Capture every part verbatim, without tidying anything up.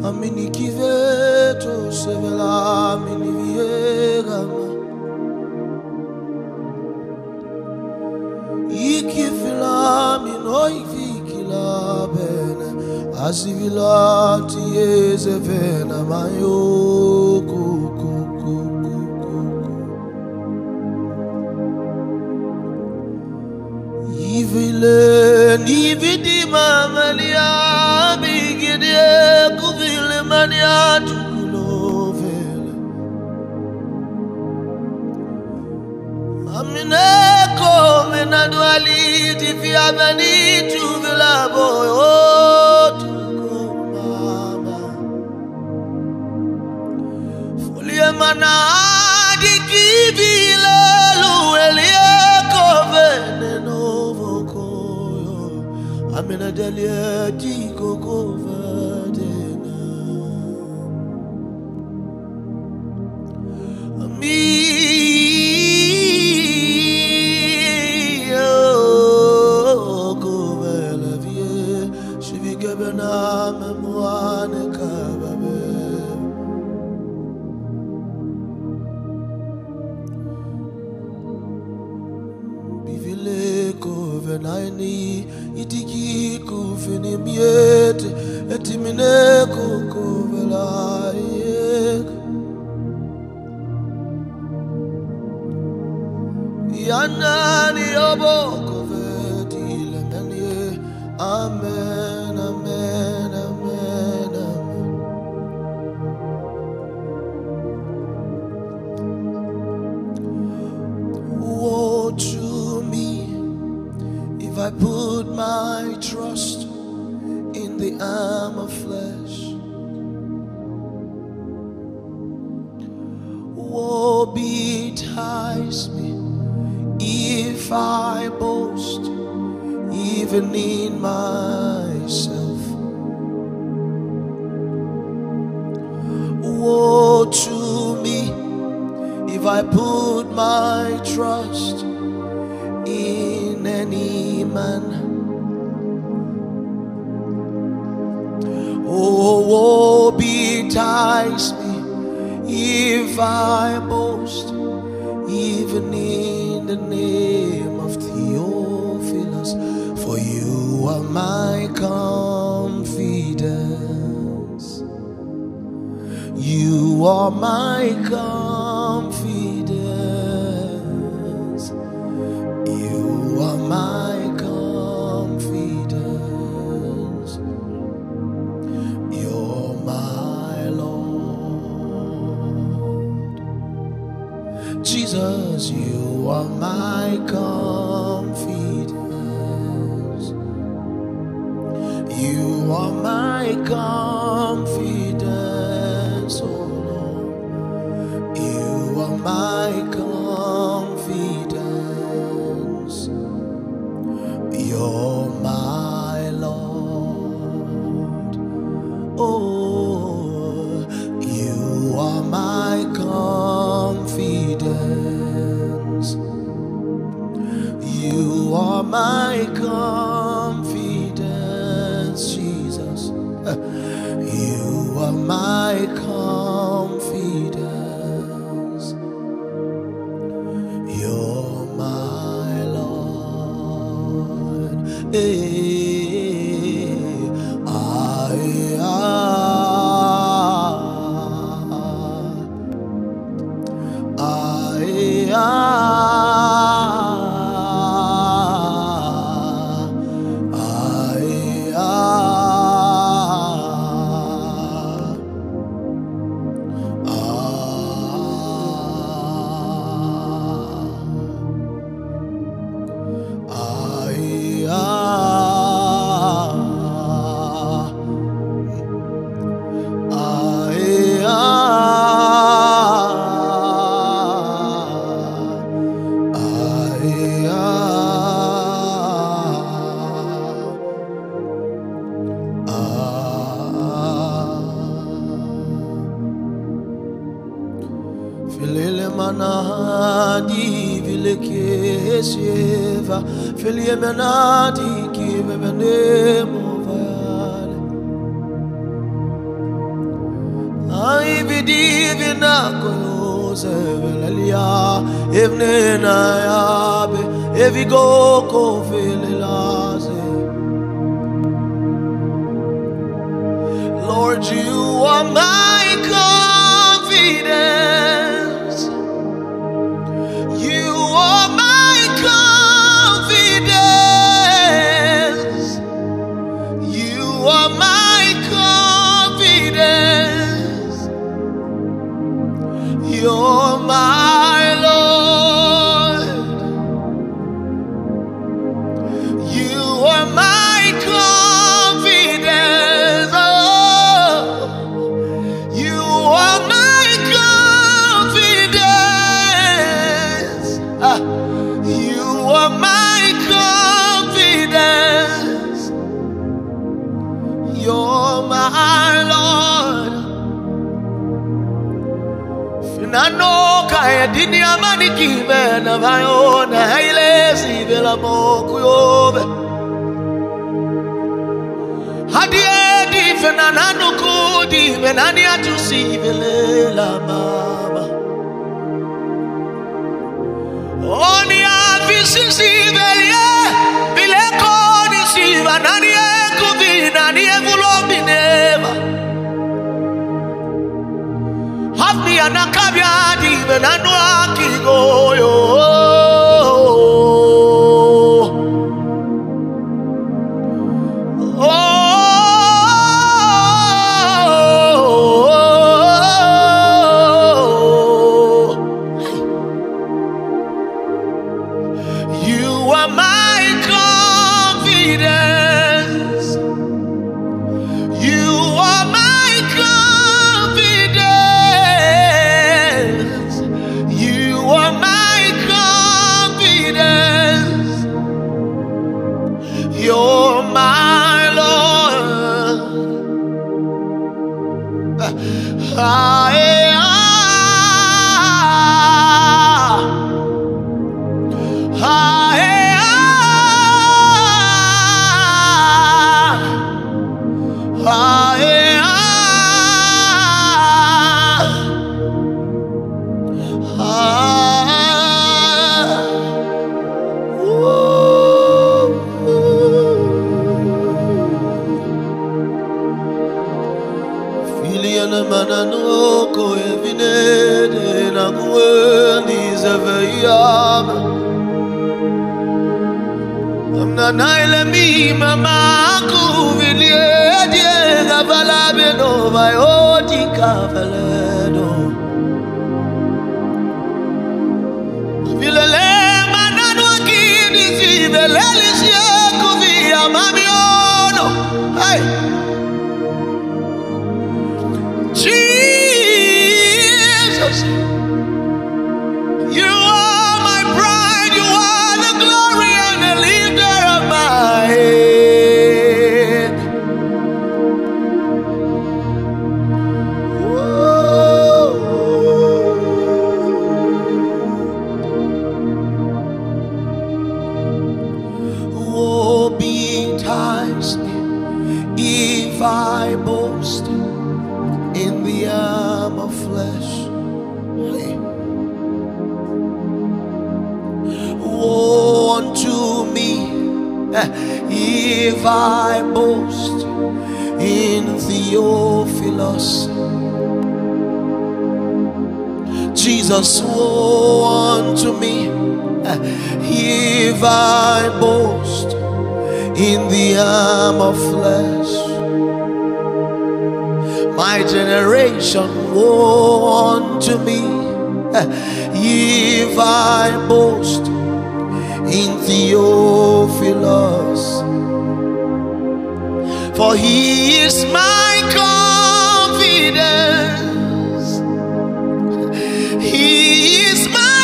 amini kiveto sevela amini viegama ikifila minoi vikila bene asivila tieze vena mayo kuku Ivile ni vidi mamalia bigide kuvile mania tukulovele amine ko menadwali tifia bani tuvila boyo tukumama fulie mana dikivile luelie kovene Amena delia di govadena Ami oh govela vie Shivi gebena memoane kababe Bivile govenaini Itiki kufini miete etimine kukuvelaik Yanani obo kuvetile menye Amen, amen, amen, amen Woe to me if I put my trust in the arm of flesh, woe betide me if I boast even in myself. Woe to me if I put my trust in any man. Oh, woe betide me if I boast even in the name of Theophilus, for you are my confidence. You are my confidence. You are my confidence. You're my Lord. Jesus, you are my confidence. You are my confidence, oh Lord. You are my confidence. You're my Lord. Oh, you are my confidence. You are my confidence, Jesus. You are my confidence. You're my Lord. Hey, I, I, I, I, Filele manadi vileke sieva, filie manadi ki bebene movale. divina koyose velalia evnena yabe evigo kovelelaze. Lord, you are my confidence. You are my confidence. You are my confidence. You're my Lord. You are my confidence. Oh, you are my confidence. Ah, you are my confidence. You're my Lord. Finano kaya dini amani kibe na vayona hailezi vela mokuyobe. Hadiedi fenanano kudi menani atusi vele la mama. Oni avisi velie vile koni siva nani ekuvina ni evulobineva. Havni anakabya di venano akigoyo. You are my confidence. You are my confidence. You are my confidence. You're my Lord. I Mananoko evinede na kueni zaveyama. Amna naile mi mama kuvilie die gavalabe no vayoti kavaledo. Vilele manano kini zivele lisye kuvia mamiono. Hey. Jesus, you are my pride, you are the glory and the lifter of my head. Woe betimes me if I boast in the arm of flesh. Woe unto me if I boast in Theophilus. Jesus, woe unto me if I boast in the arm of flesh. My generation, woe unto me if I boast in Theophilus. For he is my confidence. He is my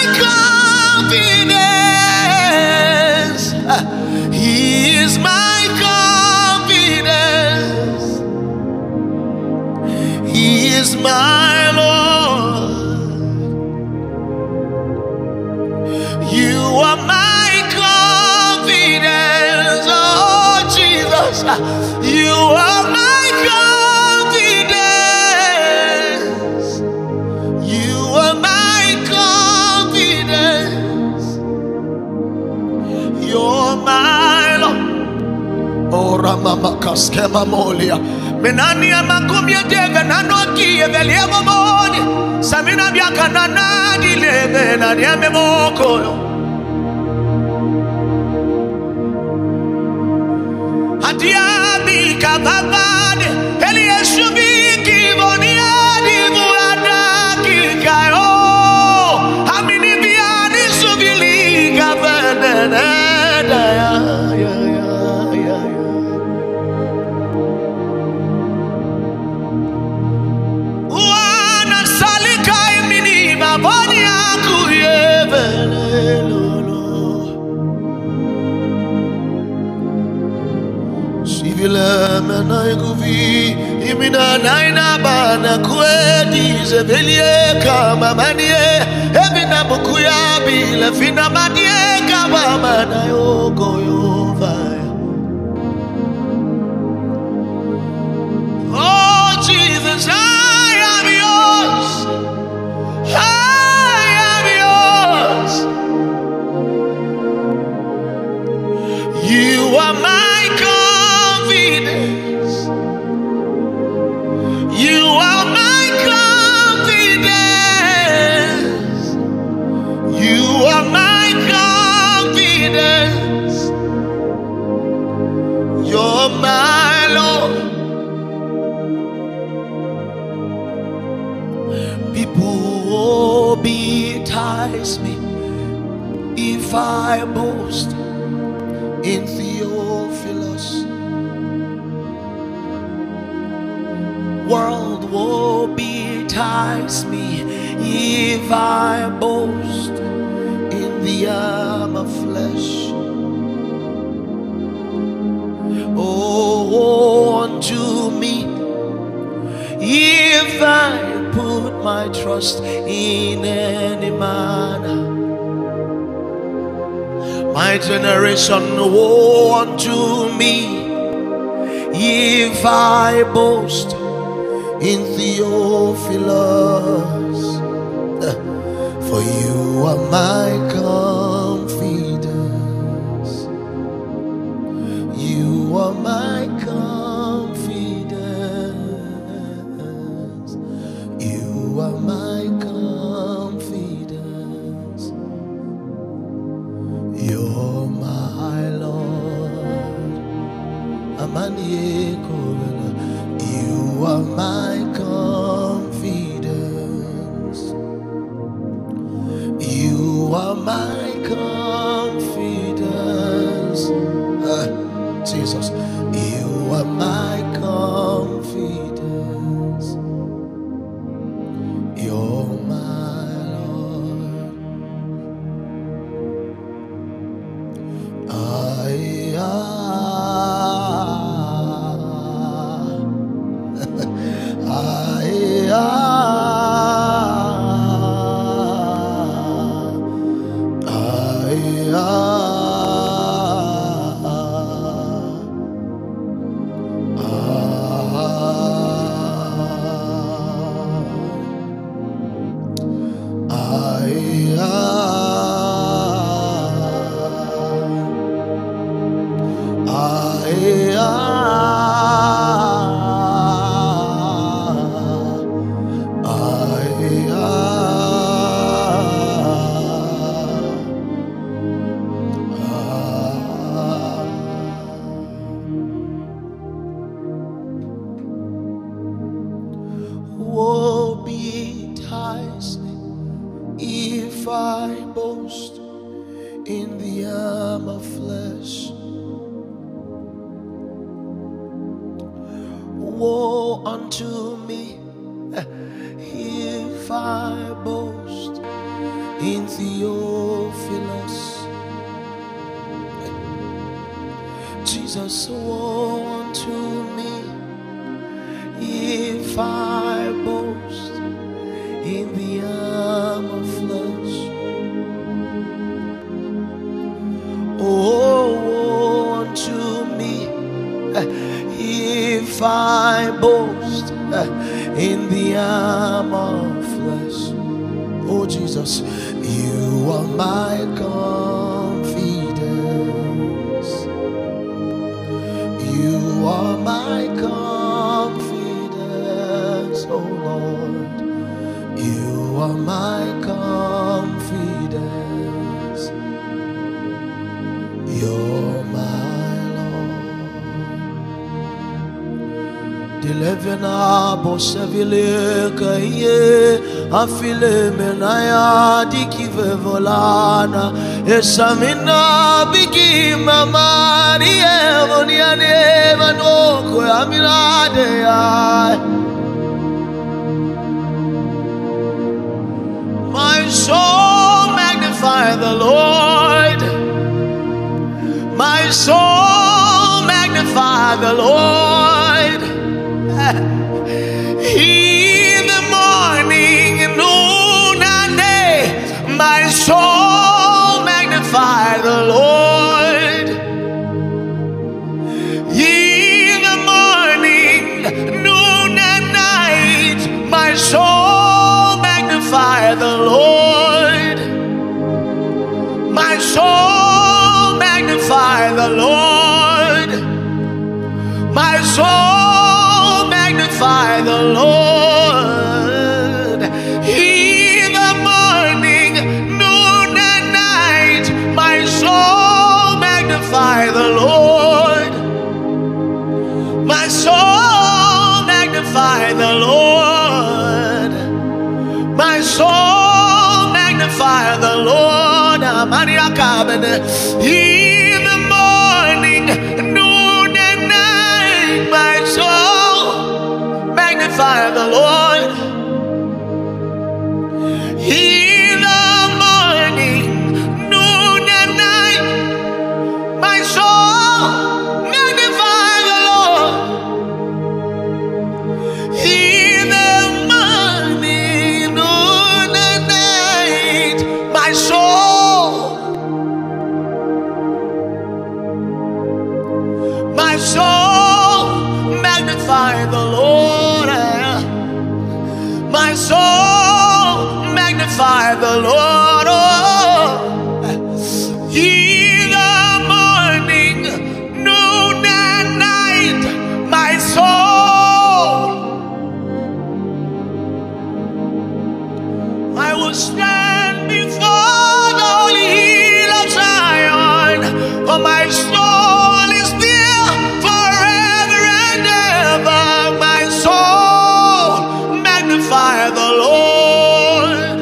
confidence. He is my confidence. He is my Lord. You are my confidence. Oh Jesus, you are my confidence. mamolia. Menania makumia dega nanoki evelia momoni. Samina biaka nanadi lebe na niame moko. Hatiabi kababade Elie shubiki boniadi buada kikayo. Hamini biani subili kabene ya ya ya ya. Wana salika imini maboni aku yevele lolo. Sivile mena guvi imina naina bana kwedi zevelie kama manie evina bukuya bile fina madie kama mana yoko yovaya. Oh Jesus, I am yours. I am yours. You are my confidence. You are my confidence. You are my confidence. You're my Lord. People will betize me if I boast in Theophilus. World will betize me if I boast in the arm of flesh. Oh, unto me if I put my trust in any man. My generation, woe unto me if I boast in Theophilus. For you are my confidence. You are my confidence. You are my confidence. You're my Lord. Amani Korela. You are my confidence. You are my confidence. Ah, Jesus, you are my confidence. You're my Lord. I woe betides me if I boast in the arm of flesh. Woe unto me if I boast in Theophilus. Jesus, woe unto me if I boast in the arm of flesh. Oh, woe unto me if I boast in the arm of flesh. Oh Jesus, you are my confidence. You are my confidence, oh Lord. You are my confidence. You're my Lord. Delevena bosevile kaye afile menaya dikive volana esamina bigi mamari evoniane vanoko aminade ay. My soul magnify the Lord. My soul magnify the Lord. In the morning, noon and day, my soul magnify the Lord. In the morning, noon and night, my soul magnify the Lord. My soul magnify the Lord. My soul magnify the Lord. In the morning, noon and night, my soul magnify the Lord. My soul magnify the Lord. My soul magnify the Lord. In the morning, noon and night, my soul magnify the Lord. In the morning, noon and night, my soul magnify the Lord. In the morning, noon and night, my soul, my soul magnify the Lord. My soul magnify the Lord. In the morning, noon and night, my soul, I will stand before the holy hill of Zion, for my soul is there forever and ever. My soul magnify the Lord.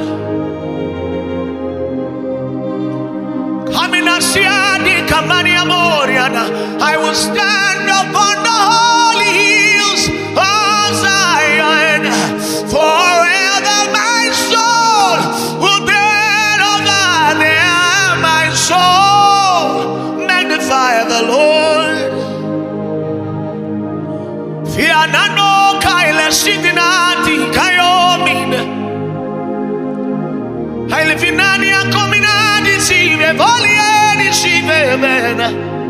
Kaminasiadi kamani amoriana, I will stand upon the holy hills of Zion forever. My soul will dwell over there. My soul magnify the Lord. Fianano kaile sitinati kayomin. Haile finani akominadi sive volieni sive bena.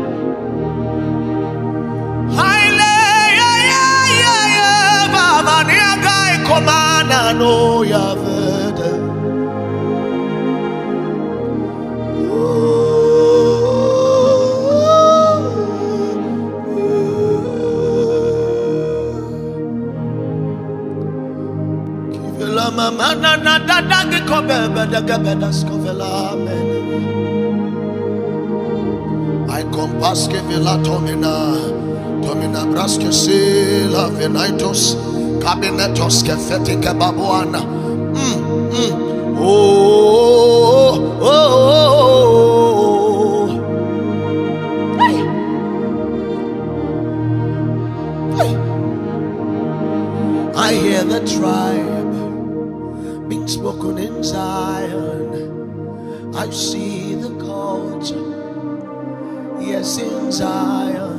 Haile ya ya ya ya baba ni agai komana no ya vede. I compass que vela tomina, tomina braske sela venaitos, cabinetos que fete que babuana. Mm, mm. Oh, oh, oh, oh. Hey. Hey. I hear the tribe being spoken in Zion. I see the culture, yes, in Zion.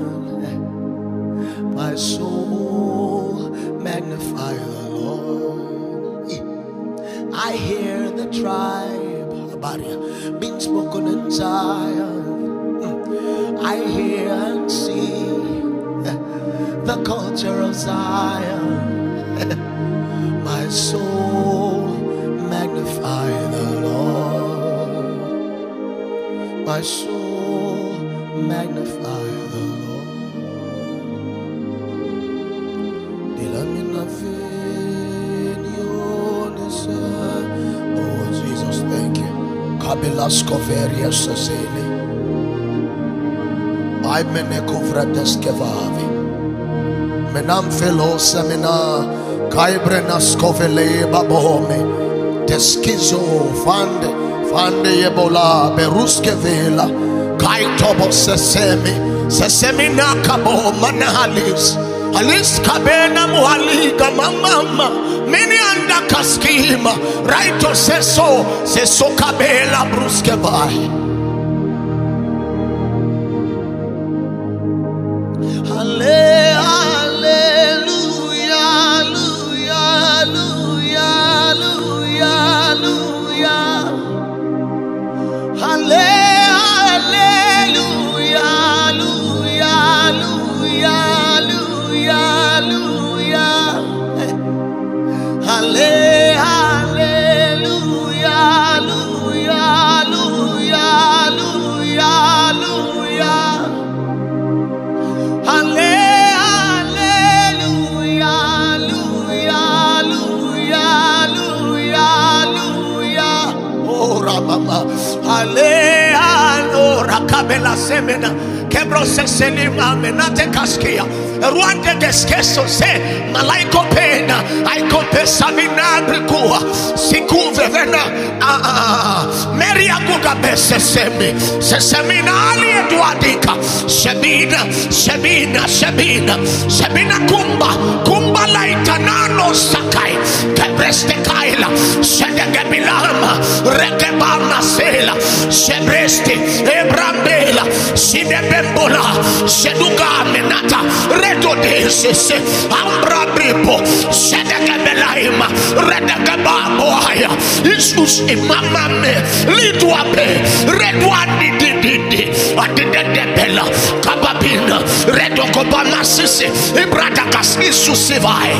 My soul magnify the Lord. I hear the tribe being spoken in Zion. I hear and see the culture of Zion. My soul magnify the Lord. My soul magnify the Lord. kabilas koveria sazele. I mene kovredes kevavi. Menam felo semina kaibrena skovele babome. Deskizo fande fande yebola beruske vela. Kaitobo sesemi sesemina kabo manahalis. Alis kabena muhaliga mama mini anda kaskima raito seso seso kabela bruske vai. Hallelujah, hallelujah, hallelujah, hallelujah, hallelujah. Kabela semena kebro seselima menate kaskia ruande deskeso se malaiko pena aiko pesa vinabrikua sikuve vena ah meria kuga bese semi sesemina ali eduadika shebina shebina shebina shebina kumba kumba laita nano sakai kebreste kaila shedegebilama rekebama sela shebreste ebrambela sidebembola sheduga menata redo desese ambra bripo shedegebelaima redegebaboaya isus imama me lidwabe redwandi dididi adidebela kababina redo kobama sisi ibrata kas isusivai.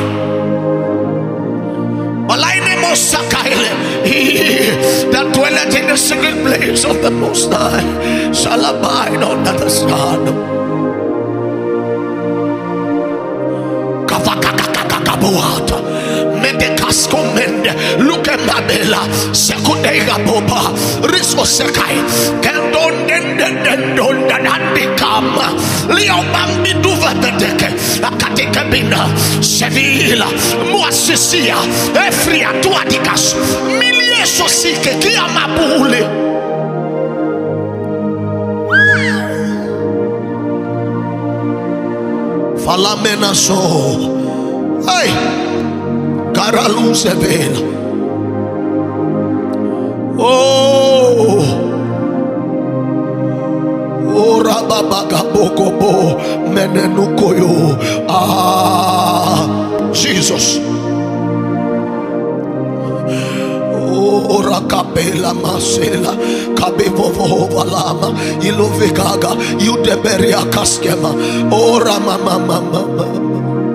He that dwelleth in the secret place of the Most High shall abide under the sun. Kavakakakakabuata Medekasko mende Luke Mabela Sekudega Boba Riso Sekai Kendon Dendon Dandikama Leo Bambi Duva Bedeke Akateka Bina Sevilla Muasisia Efria Tuadikas Milie Sosike Kia Mabule. Falamena so ay Karalu Sevela. Oh Oh Rababaga Bokobo Menenukoyo. Ah Jesus. Oh Rakapela Masela Kabevovo Valama Ilovegaga Yudeberia Kaskema. Oh Ramama Mama.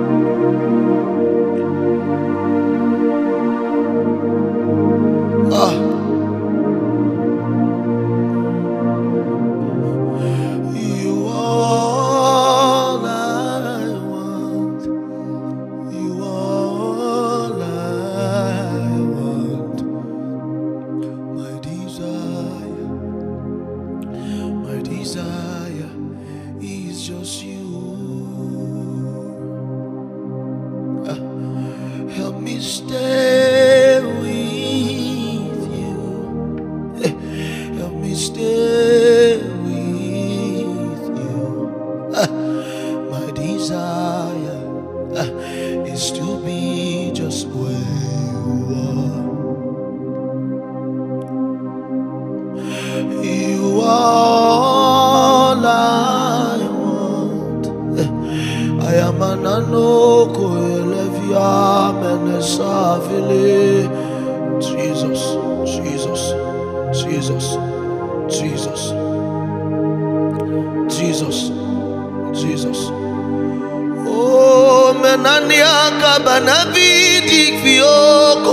Jesus, Jesus, Jesus, Jesus, Jesus, Jesus. Oh, menaniaka banavidi fioko.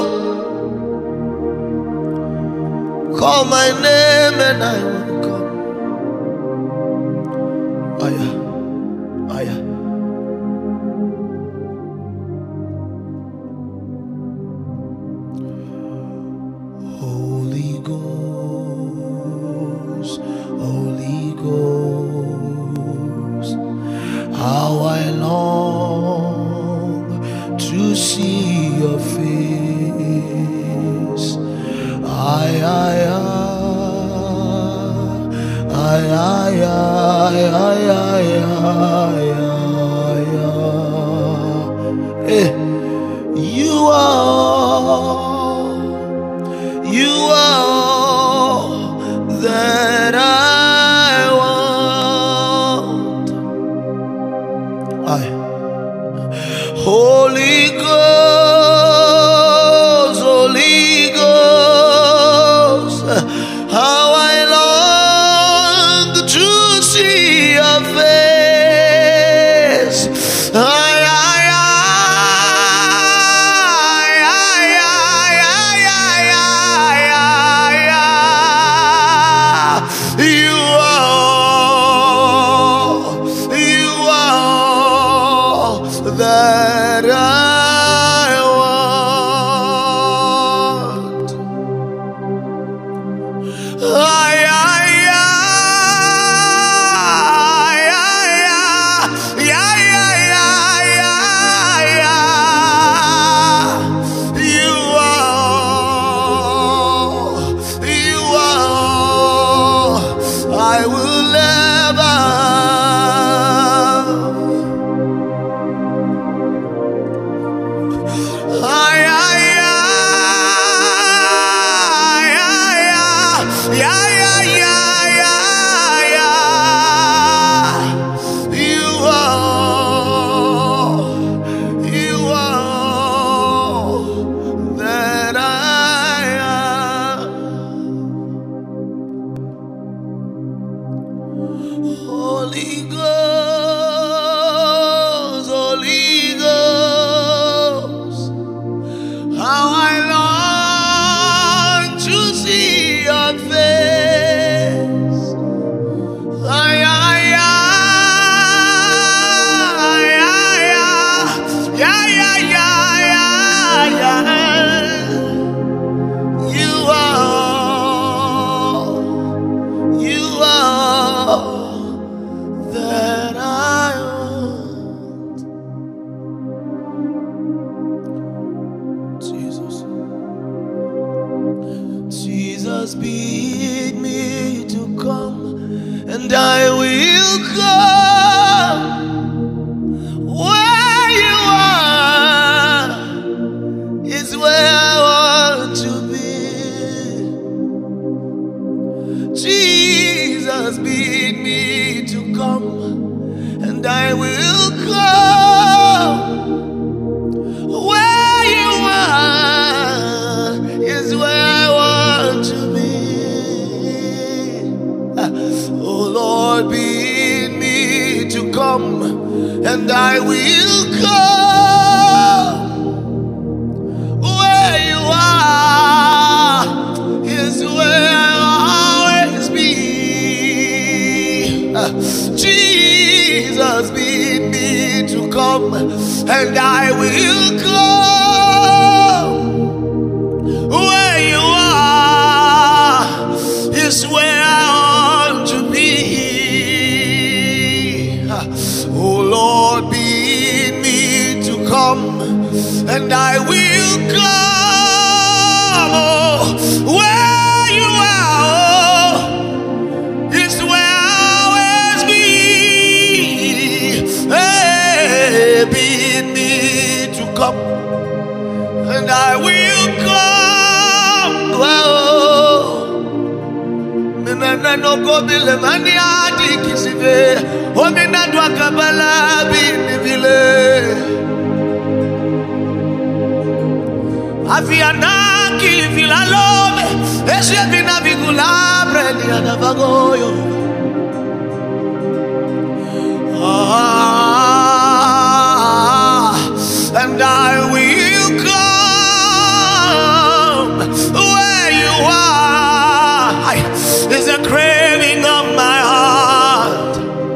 Call my name and I will come. Aya, aya. Holy Ghost. to see your face. I, I, I, I, I, I, I, I, I, you are, you are that I want. I, Holy Ghost, Holy Ghost, how I long to see your face. I, that I want. I, I, I, I, you are, you are, I will never. Holy Ghost, Holy Ghost, how I long to see your face. Ay, ay, ay, ay, ay, ay, ay, ay, you are, you are that I want. Jesus, Jesus, bid me to come, and I will come where you are. Is where I want to be. Jesus, bid me to come, and I will come where you are. Is where I want to be. Oh Lord, bid me to come, and I will come where you are. Is where I always be. Jesus, bid me to come, and I will come where you are. Is where I want to be. Oh Lord, bid me to come, and I will come where you are. Is where I always be. Hey, bid me to come, and I will come. Well, Mina no go bile mani adi kisive. O mina dwa kabala bini bile. Avianaki vilalome. Eshe vina vigula bredi adavagoyo. Ah, and I will come where you are. Is a craving of my heart.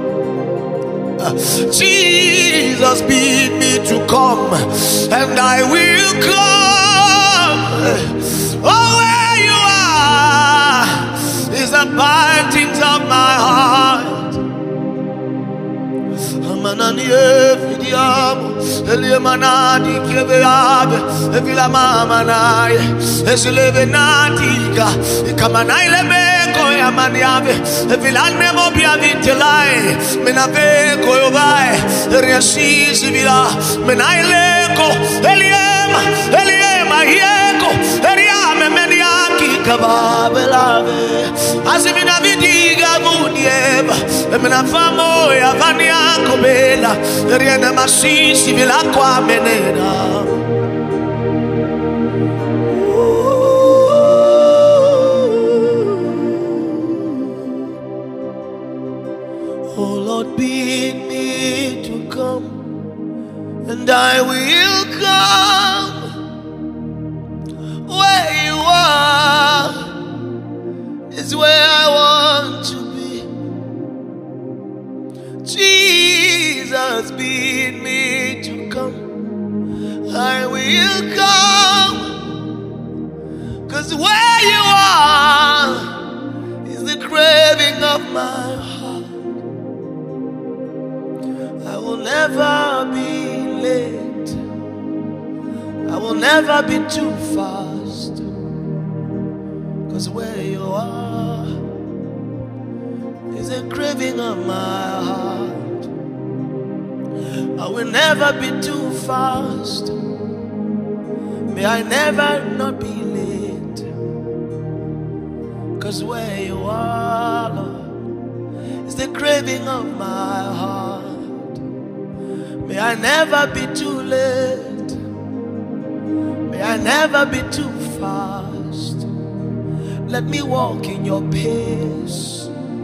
Jesus, bid me to come, and I will come. Oh, where you are is the bindings of my heart. Mananie Fidiamo, Elimanadi Keveabe, Evila Mamanai, Eslevenatica, Kamanai Lebeko Yamaniave, Evilane Mobia Vitelai, Menaveco Yobai, Riasis Villa, Menaileko, Eliema, Eliema, Yeko, Eliame Mediaki, Kababelave, Azimina Vidiga Munieva, Emenafamo Yavania Kobela, Riana Masisi Vilaqua Menena. Oh Lord, bid me to come, and I will come. Where you are is where I want to be. Jesus, bid me to come. I will come, 'cause where you are is the craving of my heart. I will never be late. I will never be too fast, 'cause where you are is the craving of my heart. I will never be too fast. May I never not be late, 'cause where you are, Lord, is the craving of my heart. May I never be too late. May I never be too fast. Let me walk in your pace,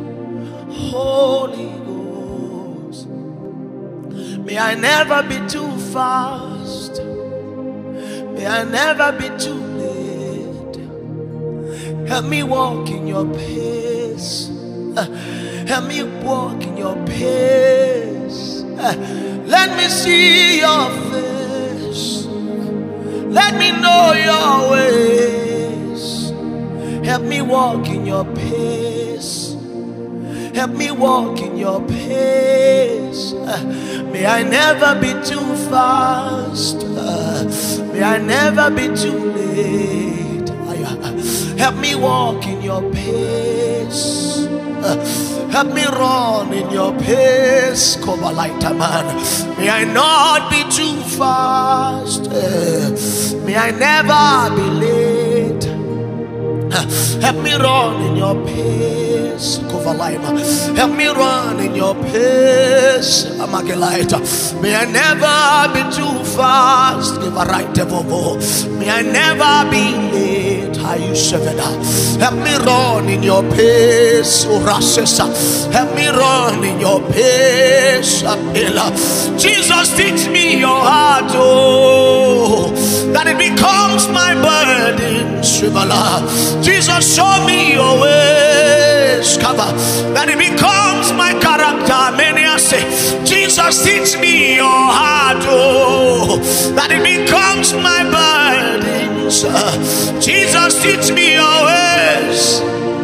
Holy Ghost. May I never be too fast. May I never be too late. Help me walk in your pace. Help me walk in your pace. Let me see your face. Let me know your ways. Help me walk in your pace. Help me walk in your pace. May I never be too fast. May I never be too late. Help me walk in your pace. Help me run in your pace. May I not be too fast. May I never be late. Help me run in your pace. Help me run in your pace. May I never be too fast. May I never be late. Help me run in your pace. Help me run in your pace. Jesus, teach me your heart, oh, that it becomes my burden. Jesus, show me your ways, cover, that it becomes my character. Many I say, Jesus, teach me your heart, oh, that it becomes my burdens. Jesus, teach me your ways.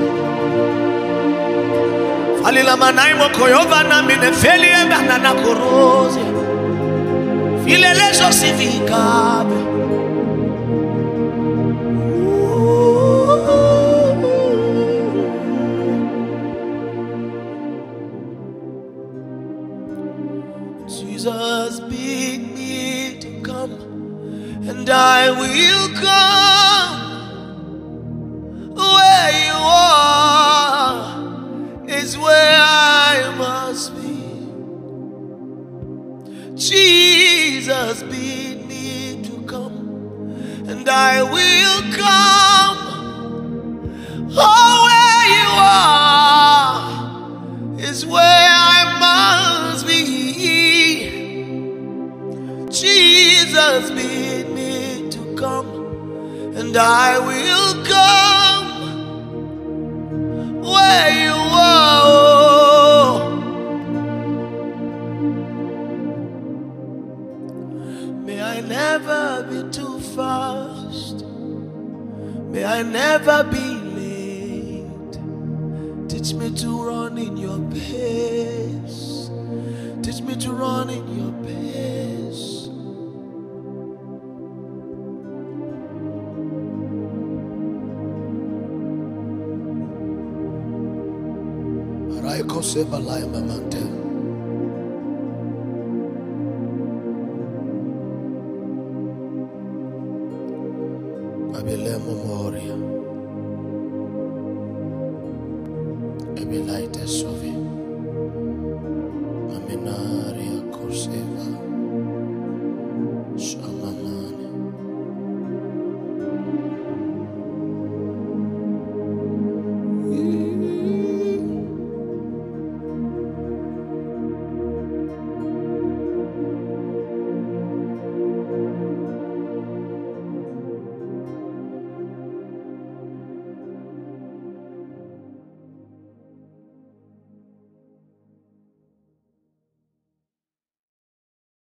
Alila manai mo koyova na mine felie banana korose. File leso sivikabe. Jesus, bid me to come, and I will come. Where you are is where I must be. Jesus, bid me to come, and I will come. Oh, where you are is where I must be. Jesus, bid me to come, and I will come. Where you are, may I never be too fast. May I never be late. Teach me to run in your pace. Teach me to run in your pace. Raiko seba lai mamante. Abile memoria. Ebi light esovi.